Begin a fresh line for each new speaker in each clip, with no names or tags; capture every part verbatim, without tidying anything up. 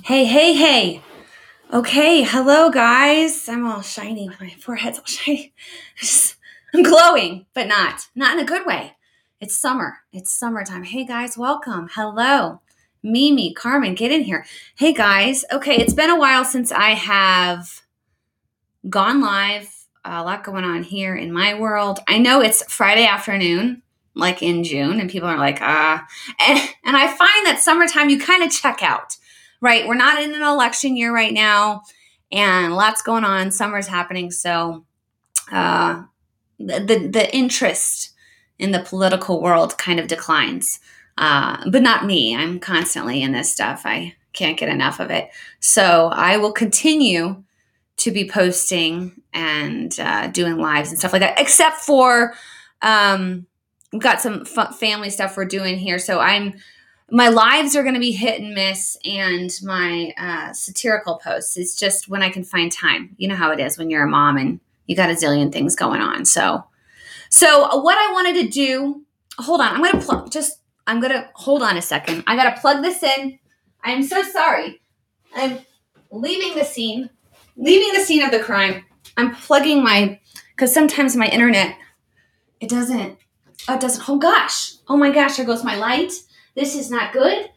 Hey, hey, hey. Okay, hello guys. I'm all shiny. My forehead's all shiny. Just- I'm glowing, but not. Not in a good way. It's summer. It's summertime. Hey guys, welcome. Hello. Mimi, Carmen, get in here. Hey guys. Okay, it's been a while since I have gone live. A lot going on here in my world. I know it's Friday afternoon, like in June, and people are like, ah. And, and I find that summertime, you kind of check out. Right. We're not in an election year right now and lots going on. Summer's happening. So uh, the, the, the interest in the political world kind of declines. Uh, but not me. I'm constantly in this stuff. I can't get enough of it. So I will continue to be posting and uh, doing lives and stuff like that, except for um, we've got some fun family stuff we're doing here. So I'm My lives are going to be hit and miss, and my uh, satirical posts is just when I can find time. You know how it is when you're a mom and you got a zillion things going on. So, so what I wanted to do, hold on, I'm going to plug, just, I'm going to, hold on a second. I got to plug this in. I'm so sorry. I'm leaving the scene, leaving the scene of the crime. I'm plugging my, because sometimes my internet, it doesn't, oh, it doesn't, oh gosh, oh my gosh, there goes my light. This is not good.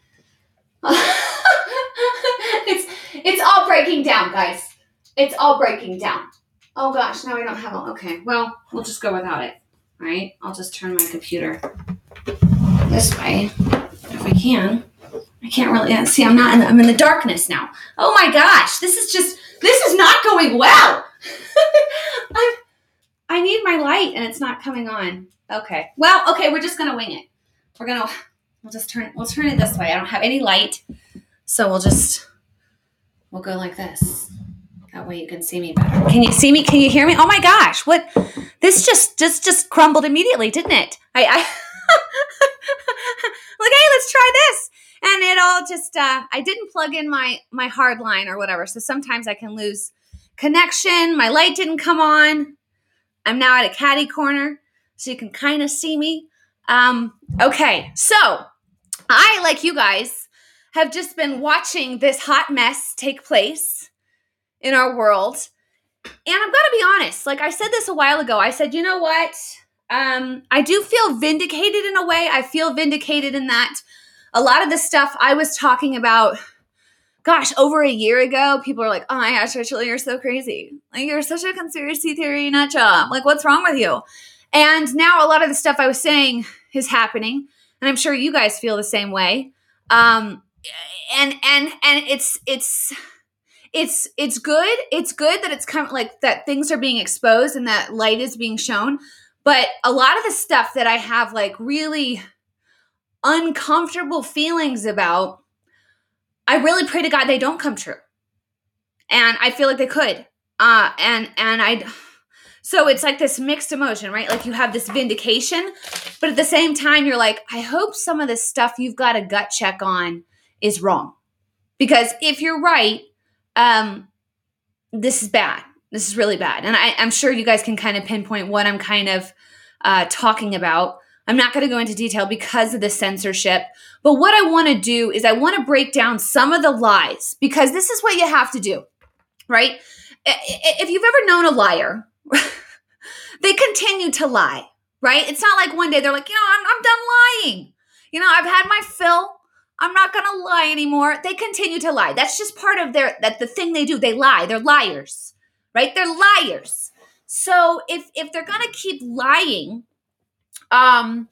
it's it's all breaking down, guys. It's all breaking down. Oh gosh, now I don't have a, okay, well, we'll just go without it, all right? I'll just turn my computer this way if I can. I can't really, yeah, see, I'm not, in the, I'm in the darkness now. Oh my gosh, this is just, this is not going well. I'm, I need my light and it's not coming on. Okay, well, okay, we're just gonna wing it. We're gonna, We'll just turn, we'll turn it this way. I don't have any light. So we'll just, we'll go like this. That way you can see me better. Can you see me? Can you hear me? Oh my gosh. What? This just, just, just crumbled immediately, didn't it? I, I like, hey, let's try this. And it all just, uh, I didn't plug in my, my hard line or whatever. So sometimes I can lose connection. My light didn't come on. I'm now at a catty corner so you can kind of see me. Um, okay. So I, like you guys, have just been watching this hot mess take place in our world. And I'm going to be honest. Like I said this a while ago. I said, you know what? Um, I do feel vindicated in a way. I feel vindicated in that a lot of the stuff I was talking about, gosh, over a year ago, people are like, oh my gosh, Rachel, you're so crazy. Like you're such a conspiracy theory nut job. Like what's wrong with you? And now a lot of the stuff I was saying is happening. And I'm sure you guys feel the same way. Um, and, and, and it's, it's, it's, it's good. It's good that it's kind of like that things are being exposed and that light is being shown. But a lot of the stuff that I have like really uncomfortable feelings about, I really pray to God they don't come true. And I feel like they could. Uh, and, and I, so it's like this mixed emotion, right? Like you have this vindication, but at the same time, you're like, I hope some of this stuff you've got a gut check on is wrong. Because if you're right, um, this is bad. This is really bad. And I, I'm sure you guys can kind of pinpoint what I'm kind of uh, talking about. I'm not going to go into detail because of the censorship. But what I want to do is I want to break down some of the lies, because this is what you have to do, right? If you've ever known a liar, they continue to lie, right? It's not like one day they're like, you know, I'm, I'm done lying. You know, I've had my fill. I'm not going to lie anymore. They continue to lie. That's just part of their, that the thing they do. They lie. They're liars, right? They're liars. So if, if they're going to keep lying, um,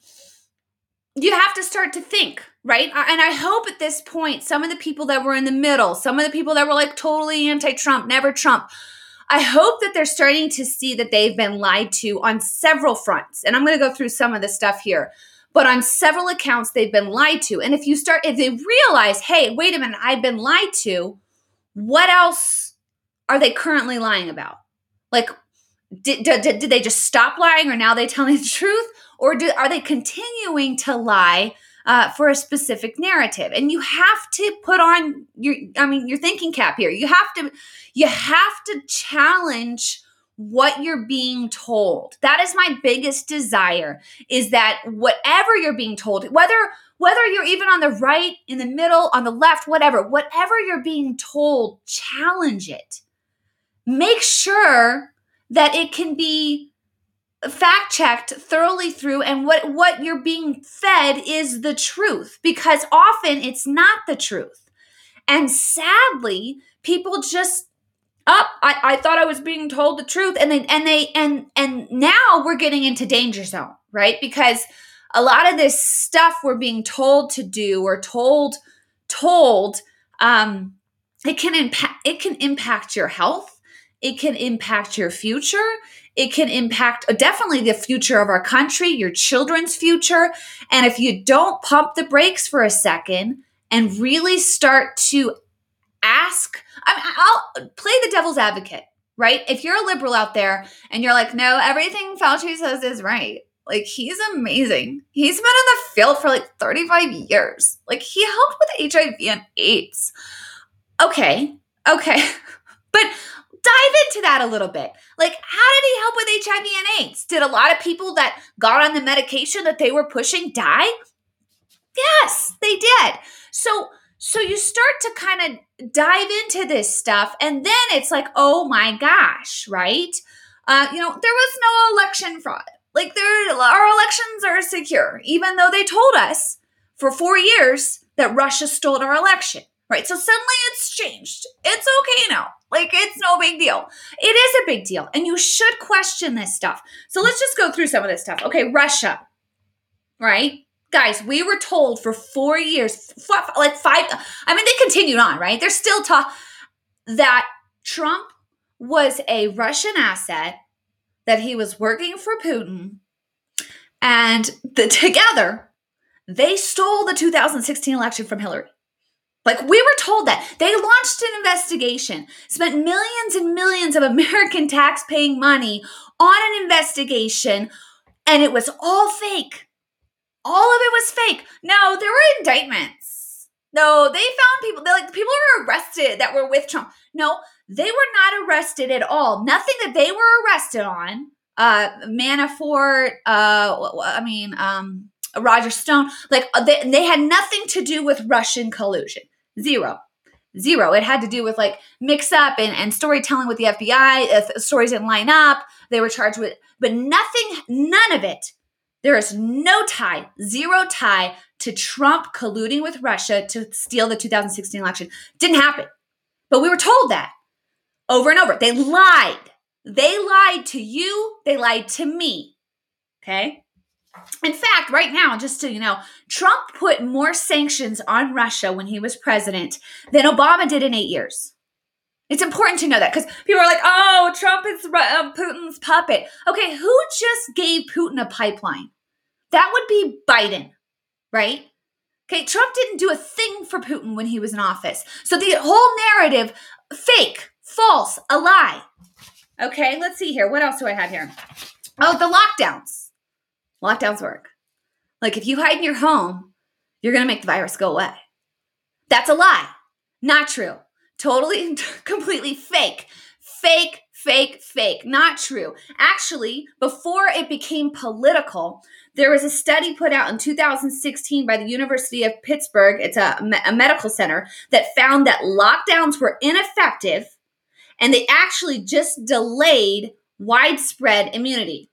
you have to start to think, right? And I hope at this point, some of the people that were in the middle, some of the people that were like totally anti-Trump, never Trump, I hope that they're starting to see that they've been lied to on several fronts. And I'm going to go through some of the stuff here. But on several accounts, they've been lied to. And if you start, if they realize, hey, wait a minute, I've been lied to, what else are they currently lying about? Like, did, did, did they just stop lying, or now they telling the truth? Or do, are they continuing to lie uh, for a specific narrative? And you have to put on your, I mean, your thinking cap here. You have to, you have to challenge what you're being told. That is my biggest desire, is that whatever you're being told, whether whether you're even on the right, in the middle, on the left, whatever, whatever you're being told, challenge it. Make sure that it can be fact checked thoroughly through, and what, what you're being fed is the truth, because often it's not the truth. And sadly, people just, oh, I, I thought I was being told the truth. And they, and they, and, and now we're getting into danger zone, right? Because a lot of this stuff we're being told to do or told, told, um, it can impact, it can impact your health. It can impact your future. It can impact definitely the future of our country, your children's future. And if you don't pump the brakes for a second and really start to ask, I mean, I'll play the devil's advocate, right? If you're a liberal out there and you're like, no, everything Fauci says is right. Like, he's amazing. He's been in the field for like thirty-five years. Like, he helped with H I V and AIDS. Okay, okay. But dive into that a little bit. Like, how did he help with H I V and AIDS? Did a lot of people that got on the medication that they were pushing die? Yes, they did. So, so you start to kind of dive into this stuff, and then it's like, oh my gosh, right? Uh, you know, there was no election fraud. Like, there, our elections are secure, even though they told us for four years that Russia stole our election, right? So suddenly it's changed. It's okay now. Like, it's no big deal. It is a big deal, and you should question this stuff. So let's just go through some of this stuff. Okay, Russia, right? Guys, we were told for four years, like five, I mean, they continued on, right? They're still talking that Trump was a Russian asset, that he was working for Putin, and the, together, they stole the two thousand sixteen election from Hillary. Like, we were told that. They launched an investigation, spent millions and millions of American tax-paying money on an investigation, and it was all fake. All of it was fake. No, there were indictments. No, they found people, they like people were arrested that were with Trump. No, they were not arrested at all. Nothing that they were arrested on. Uh, Manafort, uh, I mean, um, Roger Stone, like they, they had nothing to do with Russian collusion. Zero. Zero. It had to do with like mix up and, and storytelling with the F B I. If stories didn't line up, they were charged with, but nothing, none of it. There is no tie, zero tie to Trump colluding with Russia to steal the two thousand sixteen election. Didn't happen. But we were told that over and over. They lied. They lied to you. They lied to me. Okay? In fact, right now, just so you know, Trump put more sanctions on Russia when he was president than Obama did in eight years. It's important to know that, because people are like, oh, Trump is uh, Putin's puppet. Okay, who just gave Putin a pipeline? That would be Biden, right? Okay, Trump didn't do a thing for Putin when he was in office. So the whole narrative, fake, false, a lie. Okay, let's see here. What else do I have here? Oh, the lockdowns. Lockdowns work. Like, if you hide in your home, you're going to make the virus go away. That's a lie. Not true. Totally, completely fake. Fake, fake, fake. Not true. Actually, before it became political, there was a study put out in two thousand sixteen by the University of Pittsburgh. It's a, a medical center that found that lockdowns were ineffective, and they actually just delayed widespread immunity.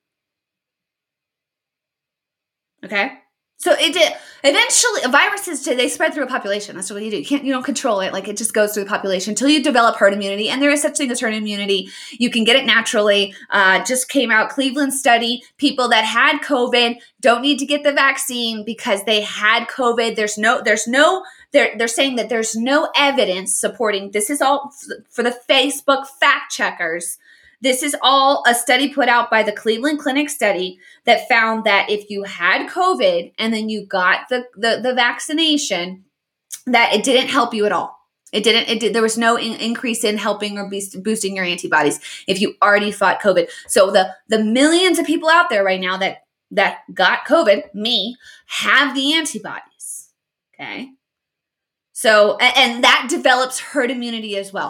Okay? So it did. Eventually, viruses, they spread through a population. That's what you do. You can't, you don't control it. Like, it just goes through the population until you develop herd immunity. And there is such thing as herd immunity. You can get it naturally. Uh, just came out, Cleveland study. People that had COVID don't need to get the vaccine because they had COVID. There's no, there's no, they're, they're saying that there's no evidence supporting, this is all for the Facebook fact checkers. This is all a study put out by the Cleveland Clinic study that found that if you had COVID and then you got the, the, the vaccination, that it didn't help you at all. It didn't, it did, there was no in, increase in helping or boost, boosting your antibodies if you already fought COVID. So the, the millions of people out there right now that, that got COVID, me, have the antibodies. Okay. So, and, and that develops herd immunity as well.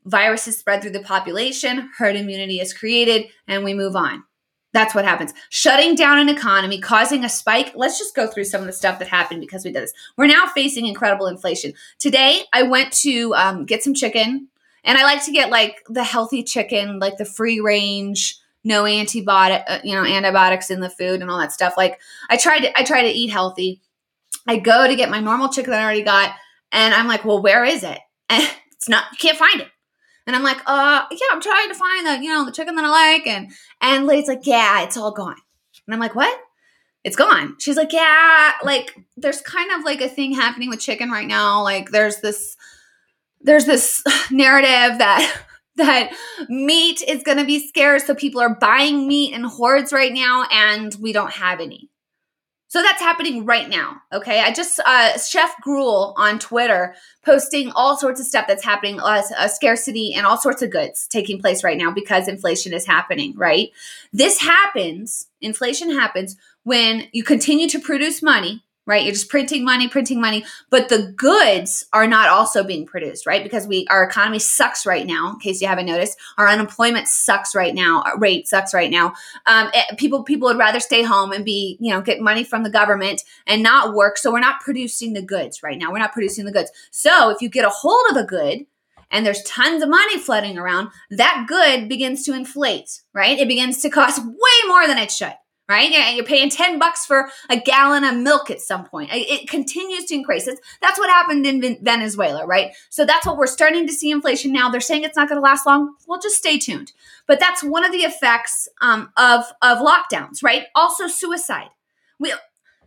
viruses spread through the population, herd immunity is created, and we move on. That's what happens. Shutting down an economy, causing a spike. Let's just go through some of the stuff that happened because we did this. We're now facing incredible inflation. Today, I went to um, get some chicken, and I like to get like the healthy chicken, like the free range, no antibiotic, uh, you know, antibiotics in the food and all that stuff. Like I tried to, I try to eat healthy. I go to get my normal chicken that I already got, and I'm like, well, where is it? And it's not, you can't find it. And I'm like, uh, yeah, I'm trying to find the, you know, the chicken that I like. And, and Lady's like, yeah, it's all gone. And I'm like, what? It's gone. She's like, yeah, like there's kind of like a thing happening with chicken right now. Like there's this, there's this narrative that, that meat is going to be scarce. So people are buying meat in hordes right now, and we don't have any. So that's happening right now, okay? I just, uh, Chef Gruel on Twitter posting all sorts of stuff that's happening, uh, a scarcity and all sorts of goods taking place right now because inflation is happening, right? This happens, inflation happens when you continue to produce money, right? You're just printing money, printing money, but the goods are not also being produced, right? Because we, our economy sucks right now, in case you haven't noticed. Our unemployment sucks right now, our rate sucks right now. Um, it, people, people would rather stay home and be, you know, get money from the government and not work. So we're not producing the goods right now. We're not producing the goods. So if you get a hold of a good and there's tons of money flooding around, that good begins to inflate, right? It begins to cost way more than it should. Right? You're paying ten bucks for a gallon of milk at some point. It continues to increase. It's, that's what happened in Venezuela, right? So that's what we're starting to see inflation now. They're saying it's not going to last long. Well, just stay tuned. But that's one of the effects um, of, of lockdowns, right? Also suicide. We,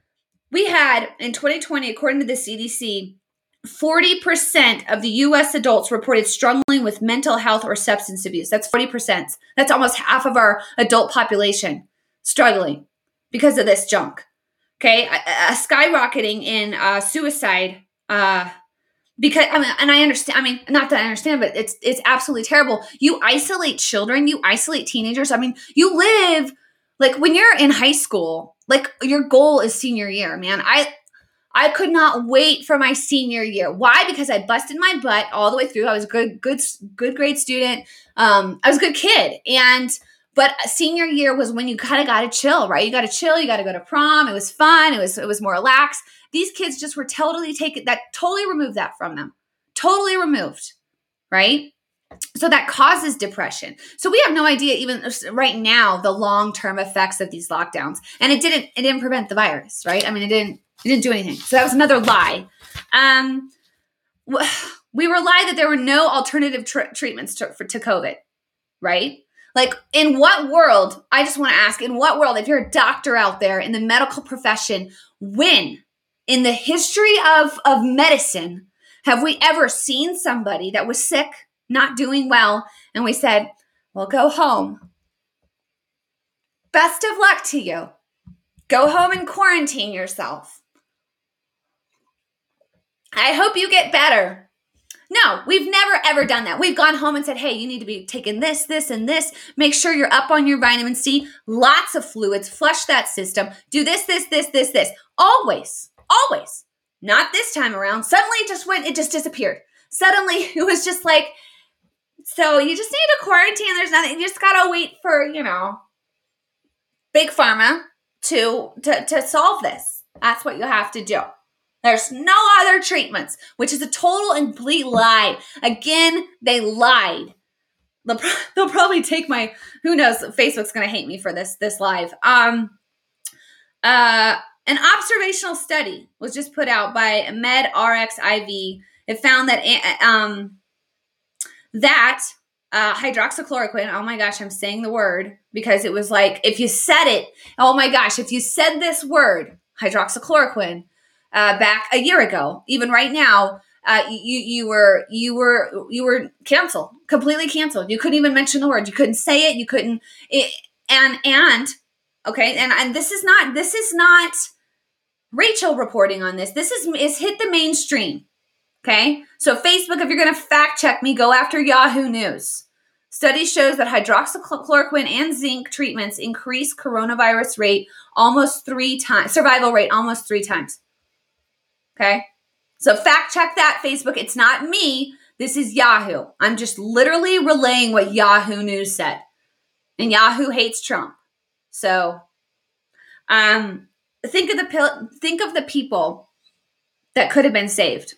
we had in twenty twenty, according to the C D C, forty percent of the U S adults reported struggling with mental health or substance abuse. That's forty percent. That's almost half of our adult population struggling because of this junk. Okay. A, a skyrocketing in uh, suicide uh, because, I mean, and I understand, I mean, not that I understand, but it's, it's absolutely terrible. You isolate children, you isolate teenagers. I mean, you live like when you're in high school, like your goal is senior year, man. I, I could not wait for my senior year. Why? Because I busted my butt all the way through. I was a good, good, good grade student. Um, I was a good kid. And But senior year was when you kind of got to chill, right? You got to chill. You got to go to prom. It was fun. It was it was more relaxed. These kids just were totally taken, that totally removed that from them. Totally removed, right? So that causes depression. So we have no idea even right now the long-term effects of these lockdowns. And it didn't it didn't prevent the virus, right? I mean, it didn't it didn't do anything. So that was another lie. Um, we were lied that there were no alternative tr- treatments to, for, to COVID, right? Like, in what world, I just want to ask, in what world, if you're a doctor out there in the medical profession, when in the history of, of medicine have we ever seen somebody that was sick, not doing well, and we said, well, go home. Best of luck to you. Go home and quarantine yourself. I hope you get better. No, we've never, ever done that. We've gone home and said, hey, you need to be taking this, this, and this. Make sure you're up on your vitamin C. Lots of fluids. Flush that system. Do this, this, this, this, this. Always, always. Not this time around. Suddenly it just went, it just disappeared. Suddenly it was just like, so you just need to quarantine. There's nothing. You just got to wait for, you know, big pharma to, to, to solve this. That's what you have to do. There's no other treatments, which is a total and complete lie. Again, they lied. They'll, pro- they'll probably take my, who knows, Facebook's going to hate me for this, this live. Um, uh, an observational study was just put out by MedRxiv. It found that, um, that uh, hydroxychloroquine, oh my gosh, I'm saying the word because it was like, if you said it, oh my gosh, if you said this word, hydroxychloroquine, Uh, back a year ago, even right now, uh, you you were you were you were canceled, completely canceled. You couldn't even mention the word. You couldn't say it. You couldn't. It, and and okay, and and this is not this is not Rachel reporting on this. This is is hit the mainstream. Okay, so Facebook, if you're going to fact check me, go after Yahoo News. Study shows that hydroxychloroquine and zinc treatments increase coronavirus rate almost three times, survival rate almost three times. Okay, so fact check that, Facebook. It's not me. This is Yahoo. I'm just literally relaying what Yahoo News said. And Yahoo hates Trump. So um, think of the think of the people that could have been saved.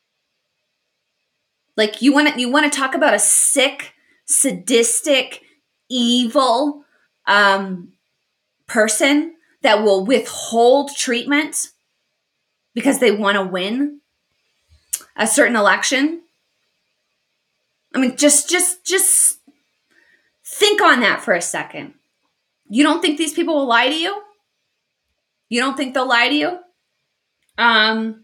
Like you want to you want to talk about a sick, sadistic, evil um, person that will withhold treatment because they want to win a certain election. I mean, just, just, just think on that for a second. You don't think these people will lie to you? You don't think they'll lie to you? Um,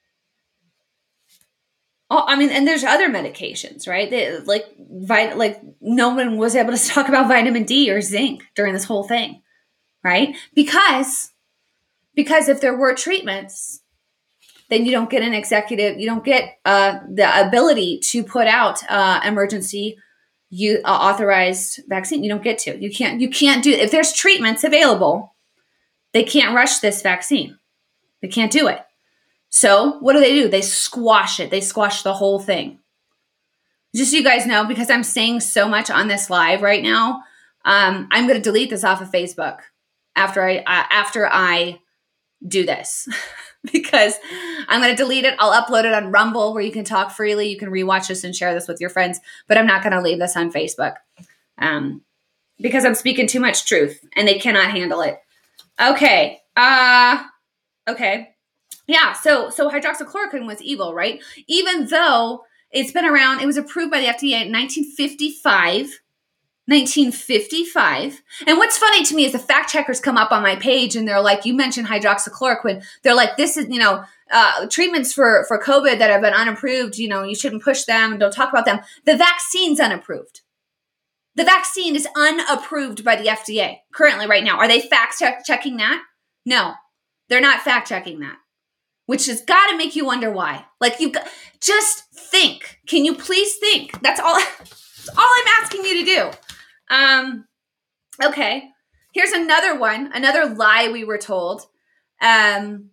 oh, I mean, and there's other medications, right? They, like, vit- like no one was able to talk about vitamin D or zinc during this whole thing, right? Because, because if there were treatments, then you don't get an executive, you don't get uh, the ability to put out uh, emergency you uh, authorized vaccine. You don't get to. You can't. You can't do. If there's treatments available, they can't rush this vaccine. They can't do it. So what do they do? They squash it. They squash the whole thing. Just so you guys know, because I'm saying so much on this live right now, um, I'm going to delete this off of Facebook after I uh, after I do this. Because I'm going to delete it. I'll upload it on Rumble where you can talk freely. You can rewatch this and share this with your friends. But I'm not going to leave this on Facebook um, because I'm speaking too much truth and they cannot handle it. Okay. Uh, okay. Yeah. So, so hydroxychloroquine was evil, right? Even though it's been around, it was approved by the F D A in nineteen fifty-five. nineteen fifty-five. And what's funny to me is the fact checkers come up on my page and they're like, you mentioned hydroxychloroquine. They're like, this is, you know, uh, treatments for, for COVID that have been unapproved. You know, you shouldn't push them and don't talk about them. The vaccine's unapproved. The vaccine is unapproved by the F D A currently right now. Are they fact check- checking that? No, they're not fact checking that, which has got to make you wonder why. Like you just think, can you please think? That's all, that's all I'm asking you to do. Um, okay. Here's another one, another lie we were told. Um,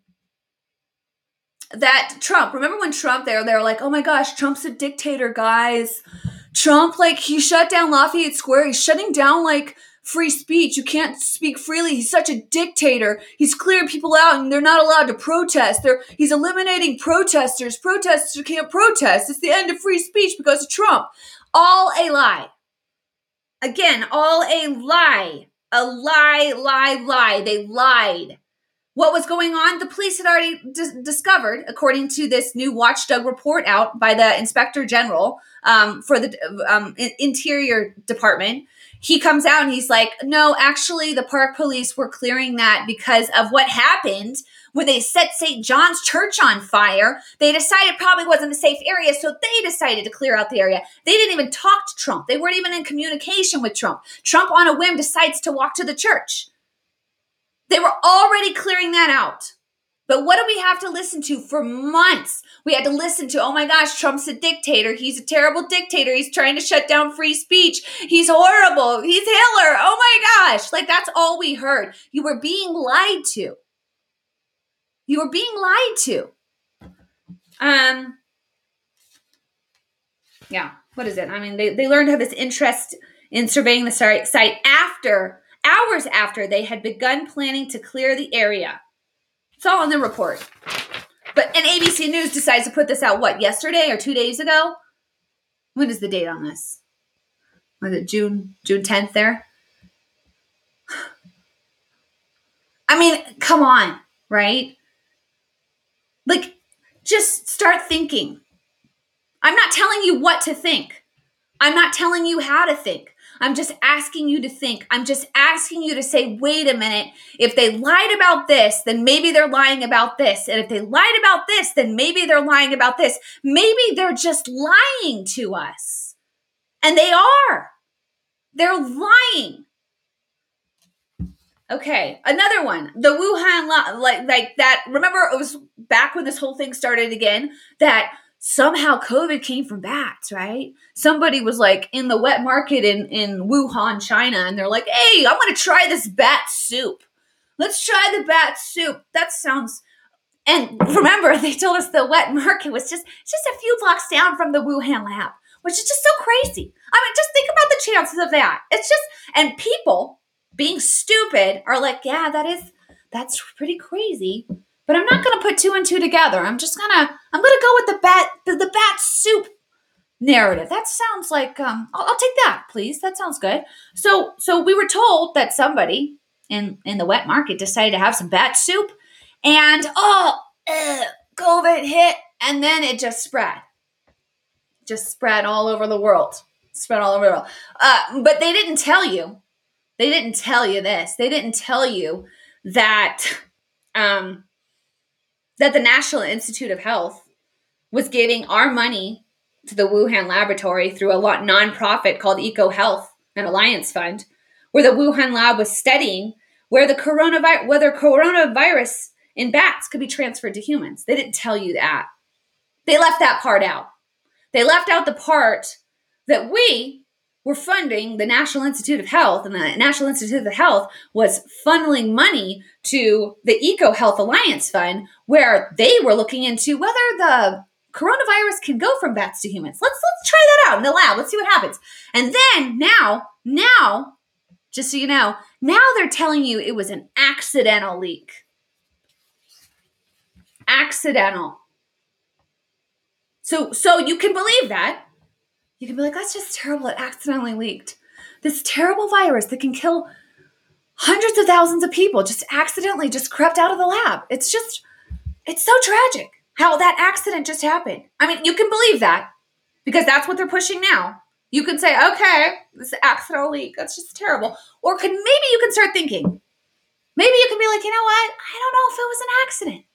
that Trump, remember when Trump, they were, they were like, oh my gosh, Trump's a dictator, guys. Trump, like, he shut down Lafayette Square. He's shutting down, like, free speech. You can't speak freely. He's such a dictator. He's clearing people out and they're not allowed to protest. They're, he's eliminating protesters. Protesters can't protest. It's the end of free speech because of Trump. All a lie. Again, all a lie, a lie, lie, lie. They lied. What was going on? The police had already d- discovered, according to this new watchdog report out by the Inspector General um, for the um, Interior Department. He comes out and he's like, no, actually, the Park Police were clearing that because of what happened when they set Saint John's Church on fire. They decided probably wasn't a safe area, so they decided to clear out the area. They didn't even talk to Trump. They weren't even in communication with Trump. Trump, on a whim, decides to walk to the church. They were already clearing that out. But what do we have to listen to for months? We had to listen to, oh my gosh, Trump's a dictator. He's a terrible dictator. He's trying to shut down free speech. He's horrible. He's Hitler. Oh my gosh. Like, that's all we heard. You were being lied to. You were being lied to. Um, yeah, what is it? I mean, they, they learned to have this interest in surveying the site after, hours after they had begun planning to clear the area. It's all in the report. But and A B C News decides to put this out, what, yesterday or two days ago? When is the date on this? Was it June, June tenth there? I mean, come on, right? Like, just start thinking. I'm not telling you what to think. I'm not telling you how to think. I'm just asking you to think. I'm just asking you to say, wait a minute. If they lied about this, then maybe they're lying about this. And if they lied about this, then maybe they're lying about this. Maybe they're just lying to us. And they are. They're lying. Okay, another one. The Wuhan, like, like that. Remember, it was back when this whole thing started again, that somehow COVID came from bats, right? Somebody was like in the wet market in, in Wuhan, China, and they're like, hey, I'm going to try this bat soup. Let's try the bat soup. That sounds And remember, they told us the wet market was just, just a few blocks down from the Wuhan lab, which is just so crazy. I mean, just think about the chances of that. It's just, and people being stupid are like, yeah, that is, that's pretty crazy. But I'm not going to put two and two together. I'm just going to, I'm going to go with the bat, the, the bat soup narrative. That sounds like, um, I'll, I'll take that, please. That sounds good. So, so we were told that somebody in, in the wet market decided to have some bat soup, and oh, ugh, COVID hit, and then it just spread. Just spread all over the world. Spread all over the world. Uh, but they didn't tell you. They didn't tell you this. They didn't tell you that um, that the National Institute of Health was giving our money to the Wuhan laboratory through a lot nonprofit called EcoHealth, an alliance fund, where the Wuhan lab was studying where the coronavirus, whether coronavirus in bats could be transferred to humans. They didn't tell you that. They left that part out. They left out the part that we were funding the National Institute of Health, and the National Institute of Health was funneling money to the EcoHealth Alliance Fund, where they were looking into whether the coronavirus can go from bats to humans. Let's let's try that out in the lab. Let's see what happens. And then now, now, just so you know, now they're telling you it was an accidental leak. Accidental. So, so you can believe that. You can be like, that's just terrible. It accidentally leaked. This terrible virus that can kill hundreds of thousands of people just accidentally just crept out of the lab. It's just, it's so tragic how that accident just happened. I mean, you can believe that because that's what they're pushing now. You can say, okay, this accidental leak, that's just terrible. Or could maybe you can start thinking, maybe you can be like, you know what? I don't know if it was an accident.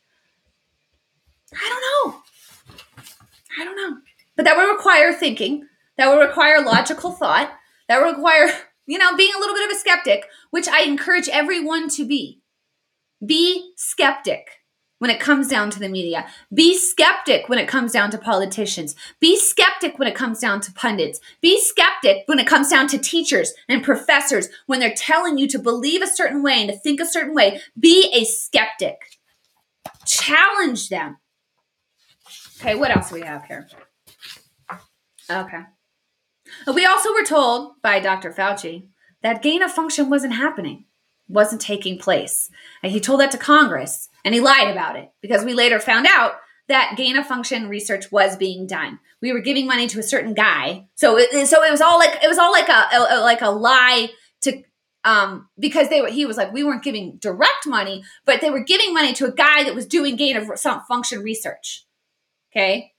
I don't know. I don't know. But that would require thinking. That would require logical thought. That would require, you know, being a little bit of a skeptic, which I encourage everyone to be. Be skeptic when it comes down to the media. Be skeptic when it comes down to politicians. Be skeptic when it comes down to pundits. Be skeptic when it comes down to teachers and professors when they're telling you to believe a certain way and to think a certain way. Be a skeptic. Challenge them. Okay, what else do we have here? Okay. We also were told by Doctor Fauci that gain of function wasn't happening, wasn't taking place. And he told that to Congress, and he lied about it because we later found out that gain of function research was being done. We were giving money to a certain guy, so it, so it was all like it was all like a, a like a lie to um because they were he was like we weren't giving direct money, but they were giving money to a guy that was doing gain of some function research. Okay,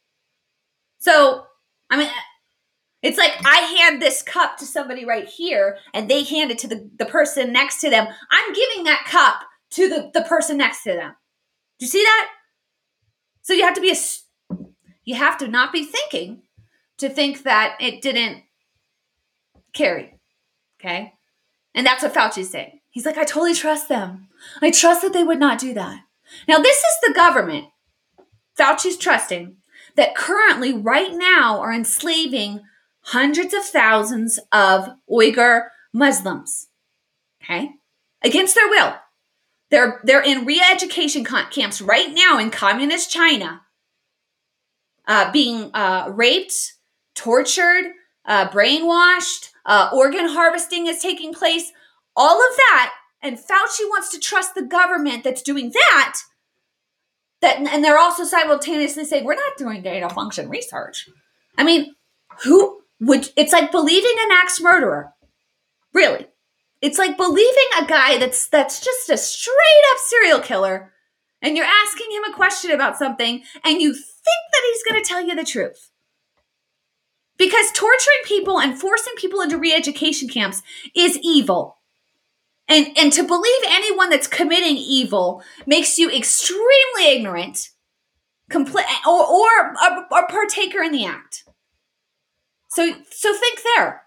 so I mean. It's like I hand this cup to somebody right here and they hand it to the, the person next to them. I'm giving that cup to the, the person next to them. Do you see that? So you have to be a, you have to not be thinking to think that it didn't carry. Okay? And that's what Fauci's saying. He's like, I totally trust them. I trust that they would not do that. Now, this is the government, Fauci's trusting, that currently right now are enslaving hundreds of thousands of Uyghur Muslims, okay, against their will. They're they're in re-education camps right now in communist China, uh, being uh, raped, tortured, uh, brainwashed, uh, organ harvesting is taking place, all of that, and Fauci wants to trust the government that's doing that, that, and they're also simultaneously saying, we're not doing gain of function research. I mean, who... Would, it's like believing an axe murderer. Really. It's like believing a guy that's that's just a straight up serial killer, and you're asking him a question about something and you think that he's going to tell you the truth. Because torturing people and forcing people into re-education camps is evil. And, and to believe anyone that's committing evil makes you extremely ignorant, compl- or, or a, a partaker in the act. So, so think there.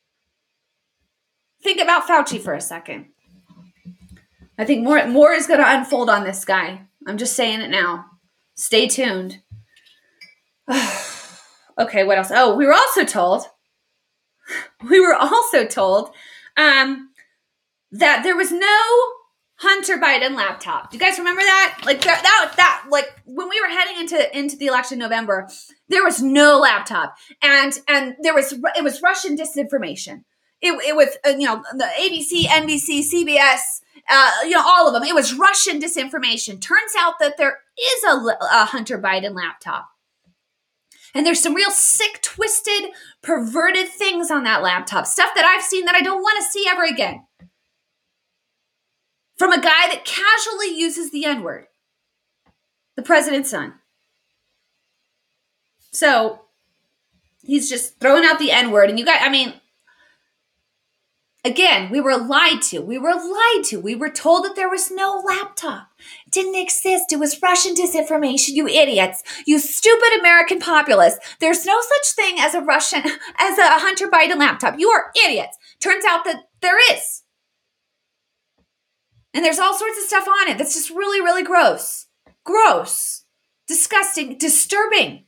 Think about Fauci for a second. I think more, more is going to unfold on this guy. I'm just saying it now. Stay tuned. Okay, what else? Oh, we were also told, we were also told um, that there was no Hunter Biden laptop. Do you guys remember that? Like that, that, that, like when we were heading into into the election in November, there was no laptop, and and there was it was Russian disinformation. It it was uh, you know the A B C, N B C, C B S, uh, you know all of them. It was Russian disinformation. Turns out that there is a, a Hunter Biden laptop, and there's some real sick, twisted, perverted things on that laptop. Stuff that I've seen that I don't want to see ever again. From a guy that casually uses the N-word, the president's son. So he's just throwing out the N-word. And you guys, I mean, again, we were lied to. We were lied to. We were told that there was no laptop. It didn't exist. It was Russian disinformation, you idiots. You stupid American populace. There's no such thing as a Russian, as a Hunter Biden laptop. You are idiots. Turns out that there is. And there's all sorts of stuff on it that's just really, really gross. Gross. Disgusting. Disturbing.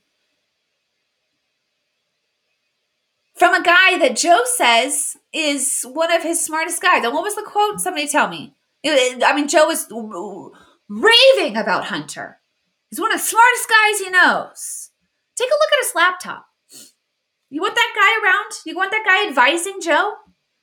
From a guy that Joe says is one of his smartest guys. And what was the quote? Somebody tell me. I mean, Joe is raving about Hunter. He's one of the smartest guys he knows. Take a look at his laptop. You want that guy around? You want that guy advising Joe?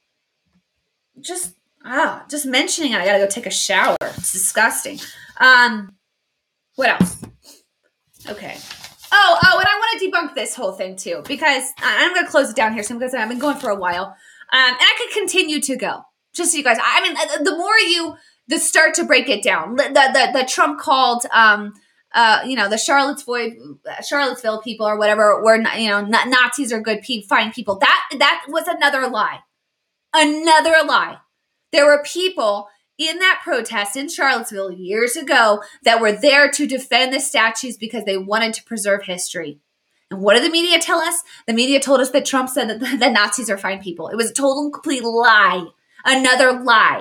Just... Ah, just mentioning it, I gotta go take a shower. It's disgusting. Um, what else? Okay. Oh, oh, and I want to debunk this whole thing too, because I'm gonna close it down here soon because I've been going for a while. Um, and I could continue to go. Just so you guys, I mean, the more you the start to break it down, the the, the Trump called, um, uh, you know, the Charlottesville, Charlottesville people or whatever, were you know Nazis are good, pe- fine people. That that was another lie. Another lie. There were people in that protest in Charlottesville years ago that were there to defend the statues because they wanted to preserve history. And what did the media tell us? The media told us that Trump said that the, the Nazis are fine people. It was a total and complete lie. Another lie.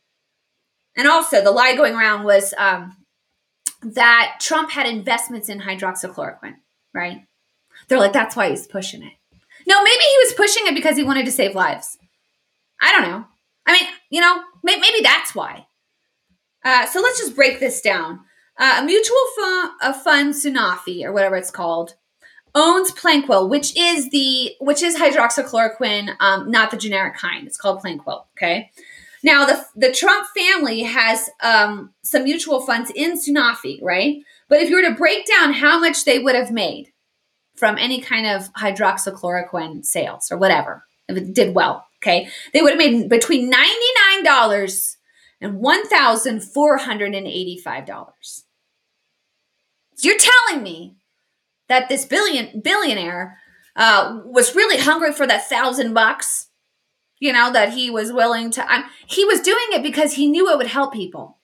And also, the lie going around was um, that Trump had investments in hydroxychloroquine, right? They're like, that's why he's pushing it. No, maybe he was pushing it because he wanted to save lives. I don't know. I mean, you know, maybe, maybe that's why. Uh, so let's just break this down. Uh, a mutual fund, a fund, Sanofi, or whatever it's called, owns Plaquenil, which is the which is hydroxychloroquine, um, not the generic kind. It's called Plaquenil. Okay. Now the the Trump family has um, some mutual funds in Sanofi, right? But if you were to break down how much they would have made from any kind of hydroxychloroquine sales or whatever, if it did well. Okay, they would have made between ninety-nine dollars and one thousand four hundred eighty-five dollars. So you're telling me that this billion billionaire uh, was really hungry for that thousand bucks, you know, that he was willing to, um, he was doing it because he knew it would help people.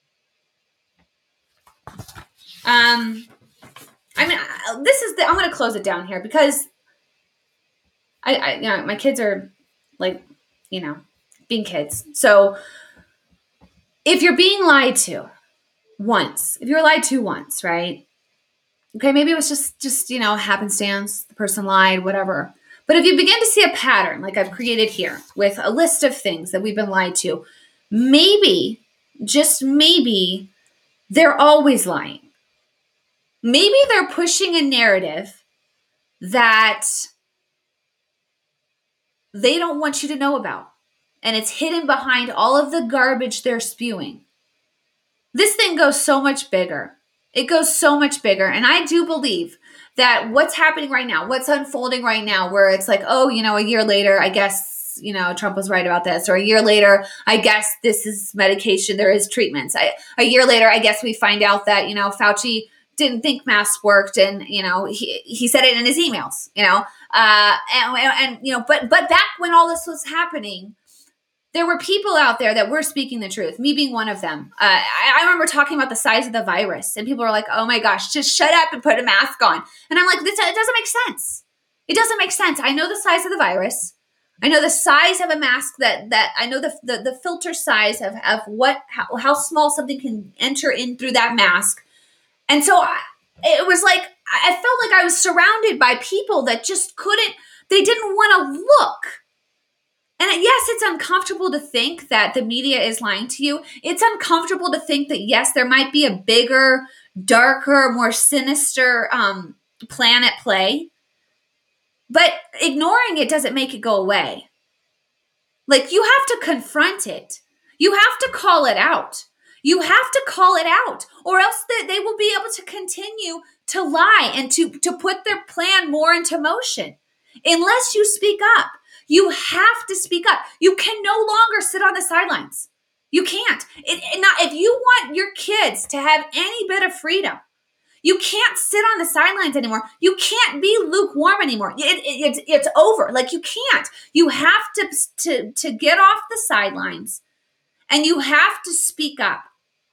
Um, I mean, this is the, I'm going to close it down here because I, I, you know, my kids are like, you know, being kids. So if you're being lied to once, if you're lied to once, right? Okay, maybe it was just, just, you know, happenstance, the person lied, whatever. But if you begin to see a pattern like I've created here with a list of things that we've been lied to, maybe, just maybe, they're always lying. Maybe they're pushing a narrative that they don't want you to know about. And it's hidden behind all of the garbage they're spewing. This thing goes so much bigger. It goes so much bigger. And I do believe that what's happening right now, what's unfolding right now, where it's like, oh, you know, a year later, I guess, you know, Trump was right about this. Or a year later, I guess this is medication. There is treatments. I, a year later, I guess we find out that, you know, Fauci didn't think masks worked. And, you know, he, he said it in his emails, you know, uh, and, and, you know, but, but back when all this was happening, there were people out there that were speaking the truth, me being one of them. Uh, I, I remember talking about the size of the virus, and people were like, oh my gosh, just shut up and put a mask on. And I'm like, this, it doesn't make sense. It doesn't make sense. I know the size of the virus. I know the size of a mask that, that I know the, the, the filter size of, of what, how, how small something can enter in through that mask. And so I, it was like, I felt like I was surrounded by people that just couldn't, they didn't want to look. And yes, it's uncomfortable to think that the media is lying to you. It's uncomfortable to think that, yes, there might be a bigger, darker, more sinister um, plan at play. But ignoring it doesn't make it go away. Like, you have to confront it. You have to call it out. You have to call it out, or else they, they will be able to continue to lie and to, to put their plan more into motion. Unless you speak up. You have to speak up. You can no longer sit on the sidelines. You can't. It, it not, if you want your kids to have any bit of freedom, you can't sit on the sidelines anymore. You can't be lukewarm anymore. It, it, it's, it's over. Like, you can't. You have to, to, to get off the sidelines, and you have to speak up.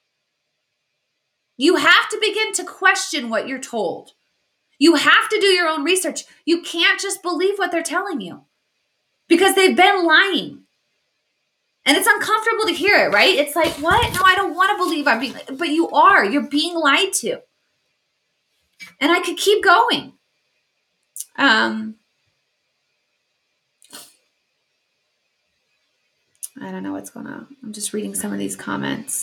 You have to begin to question what you're told. You have to do your own research. You can't just believe what they're telling you, because they've been lying. And it's uncomfortable to hear it, right? It's like, what? No, I don't want to believe I'm being, but you are. You're being lied to. And I could keep going. Um, I don't know what's going on. I'm just reading some of these comments.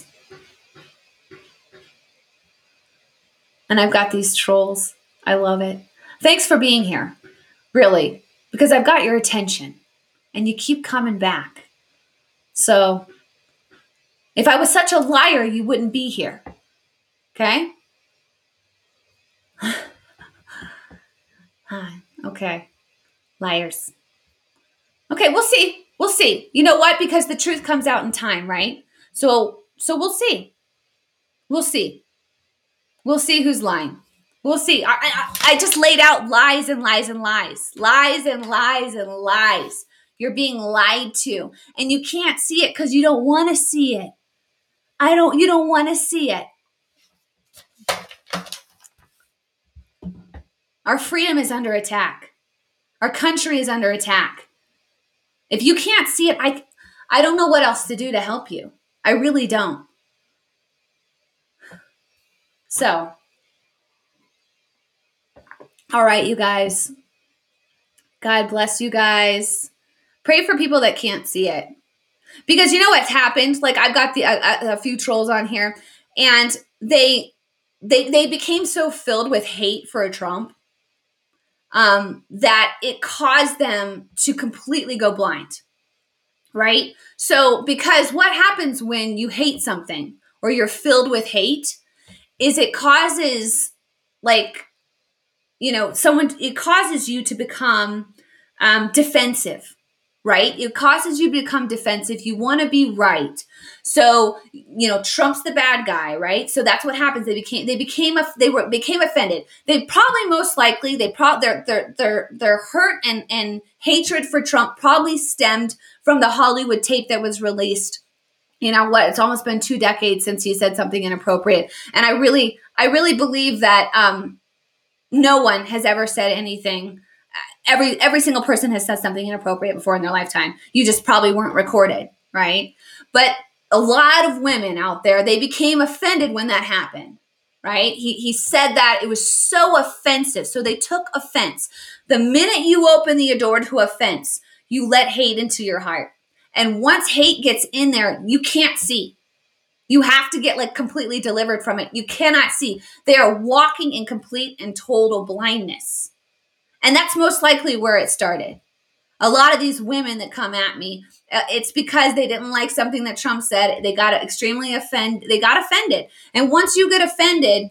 And I've got these trolls. I love it. Thanks for being here. Really. Because I've got your attention. And you keep coming back. So, if I was such a liar, you wouldn't be here. Okay? Okay. Liars. Okay, we'll see. We'll see. You know what? Because the truth comes out in time, right? So, so we'll see. We'll see. We'll see who's lying. We'll see. I, I, I just laid out lies and lies and lies. Lies and lies and lies. You're being lied to. And you can't see it because you don't want to see it. I don't, you don't want to see it. Our freedom is under attack. Our country is under attack. If you can't see it, I, I don't know what else to do to help you. I really don't. So, all right, you guys. God bless you guys. Pray for people that can't see it. Because you know what's happened? Like, I've got the a, a few trolls on here, and they they they became so filled with hate for Trump um, that it caused them to completely go blind, right? So, because what happens when you hate something or you're filled with hate is it causes, like, you know, someone, it causes you to become um, defensive. Right? It causes you to become defensive. You want to be right. So, you know, Trump's the bad guy, right? So that's what happens. They became, they became, a, they were, became offended. They probably most likely, they probably, their, their, their, their hurt and, and hatred for Trump probably stemmed from the Hollywood tape that was released. You know what? It's almost been two decades since he said something inappropriate. And I really, I really believe that um, no one has ever said anything. Every every single person has said something inappropriate before in their lifetime. You just probably weren't recorded, right? But a lot of women out there, they became offended when that happened, right? He he said that it was so offensive. So they took offense. The minute you open the door to offense, you let hate into your heart. And once hate gets in there, you can't see. You have to get like completely delivered from it. You cannot see. They are walking in complete and total blindness. And that's most likely where it started. A lot of these women that come at me, uh, it's because they didn't like something that Trump said. They got extremely offended. They got offended. And once you get offended,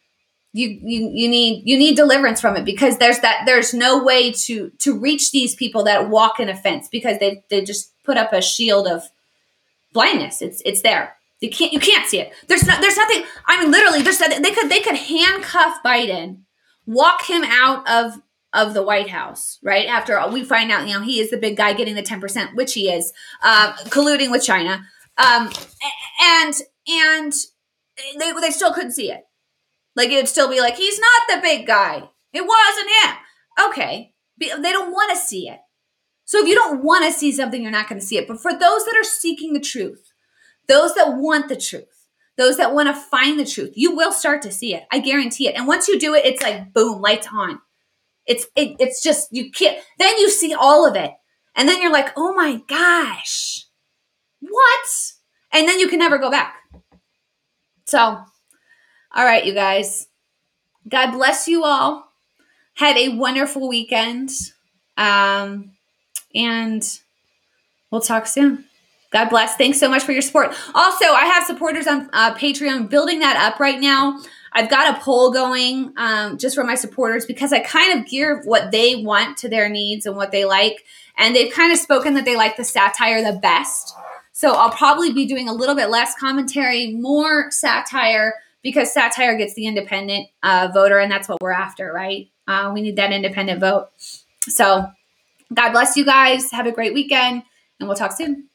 you you you need you need deliverance from it, because there's that there's no way to to reach these people that walk in offense, because they they just put up a shield of blindness. It's it's there. You can't you can't see it. There's no, there's nothing. I mean, literally, there's nothing. They could they could handcuff Biden, walk him out of. of the White House, right? After all, we find out, you know, he is the big guy getting the ten percent, which he is, uh, colluding with China. Um, and, and they, they still couldn't see it. Like, it'd still be like, he's not the big guy. It wasn't him. Okay. They don't want to see it. So if you don't want to see something, you're not going to see it. But for those that are seeking the truth, those that want the truth, those that want to find the truth, you will start to see it. I guarantee it. And once you do it, it's like, boom, lights on. It's it, it's just, you can't, then you see all of it. And then you're like, oh my gosh, what? And then you can never go back. So, all right, you guys. God bless you all. Have a wonderful weekend. Um, and we'll talk soon. God bless. Thanks so much for your support. Also, I have supporters on uh, Patreon, building that up right now. I've got a poll going um, just for my supporters because I kind of gear what they want to their needs and what they like. And they've kind of spoken that they like the satire the best. So I'll probably be doing a little bit less commentary, more satire, because satire gets the independent uh, voter, and that's what we're after, right? Uh, we need that independent vote. So God bless you guys. Have a great weekend, and we'll talk soon.